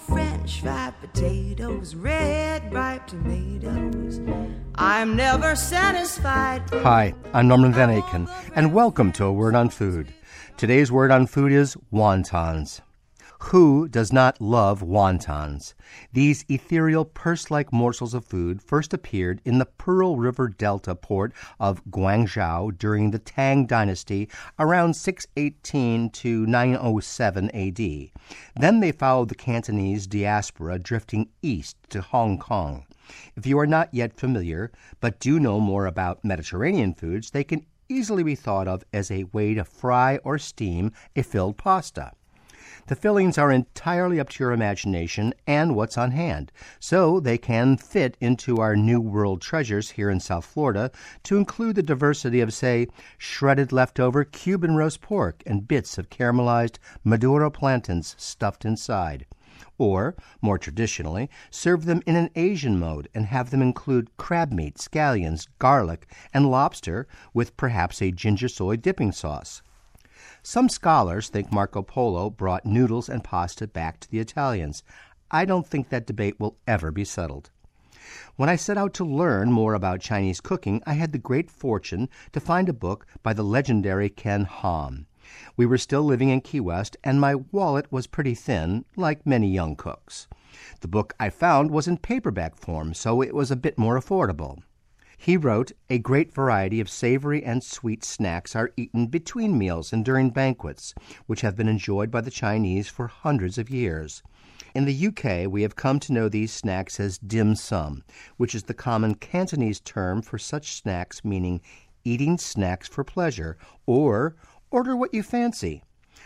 French fried potatoes, red ripe tomatoes. I'm never satisfied. Hi, I'm Norman Van Aken, and welcome to A Word on Food. Today's word on food is wontons. Who does not love wontons? These ethereal purse-like morsels of food first appeared in the Pearl River Delta port of Guangzhou during the Tang Dynasty around 618 to 907 A.D. Then they followed the Cantonese diaspora drifting east to Hong Kong. If you are not yet familiar, but do know more about Mediterranean foods, they can easily be thought of as a way to fry or steam a filled pasta. The fillings are entirely up to your imagination and what's on hand, so they can fit into our New World treasures here in South Florida to include the diversity of, say, shredded leftover Cuban roast pork and bits of caramelized Maduro plantains stuffed inside. Or, more traditionally, serve them in an Asian mode and have them include crab meat, scallions, garlic, and lobster with perhaps a ginger soy dipping sauce. Some scholars think Marco Polo brought noodles and pasta back to the Italians. I don't think that debate will ever be settled. When I set out to learn more about Chinese cooking, I had the great fortune to find a book by the legendary Ken Hom. We were still living in Key West, and my wallet was pretty thin, like many young cooks. The book I found was in paperback form, so it was a bit more affordable. He wrote, a great variety of savory and sweet snacks are eaten between meals and during banquets, which have been enjoyed by the Chinese for hundreds of years. In the UK, we have come to know these snacks as dim sum, which is the common Cantonese term for such snacks, meaning eating snacks for pleasure, or order what you fancy.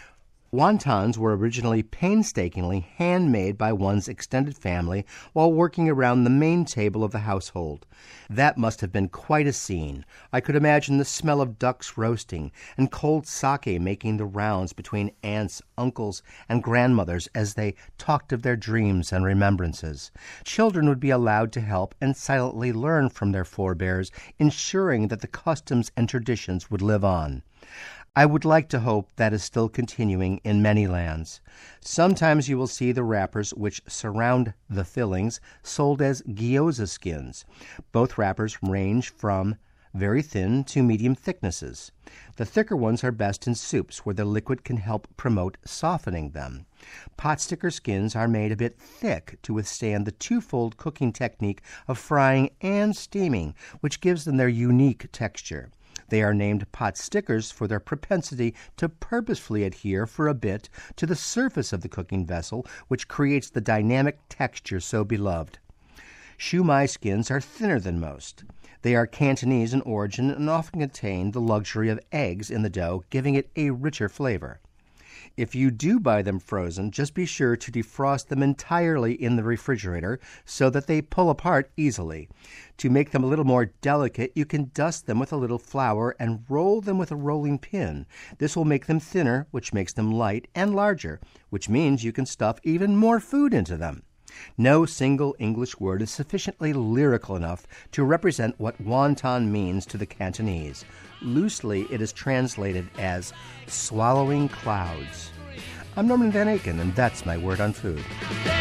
Wontons were originally painstakingly handmade by one's extended family while working around the main table of the household. That must have been quite a scene. I could imagine the smell of ducks roasting and cold sake making the rounds between aunts, uncles, and grandmothers as they talked of their dreams and remembrances. Children would be allowed to help and silently learn from their forebears, ensuring that the customs and traditions would live on. I would like to hope that is still continuing in many lands. Sometimes you will see the wrappers which surround the fillings sold as gyoza skins. Both wrappers range from very thin to medium thicknesses. The thicker ones are best in soups where the liquid can help promote softening them. Pot sticker skins are made a bit thick to withstand the twofold cooking technique of frying and steaming, which gives them their unique texture. They are named pot stickers for their propensity to purposefully adhere for a bit to the surface of the cooking vessel, which creates the dynamic texture so beloved. Shumai skins are thinner than most. They are Cantonese in origin and often contain the luxury of eggs in the dough, giving it a richer flavor. If you do buy them frozen, just be sure to defrost them entirely in the refrigerator so that they pull apart easily. To make them a little more delicate, you can dust them with a little flour and roll them with a rolling pin. This will make them thinner, which makes them light and larger, which means you can stuff even more food into them. No single English word is sufficiently lyrical enough to represent what wonton means to the Cantonese. Loosely, it is translated as swallowing clouds. I'm Norman Van Aken, and that's my word on food.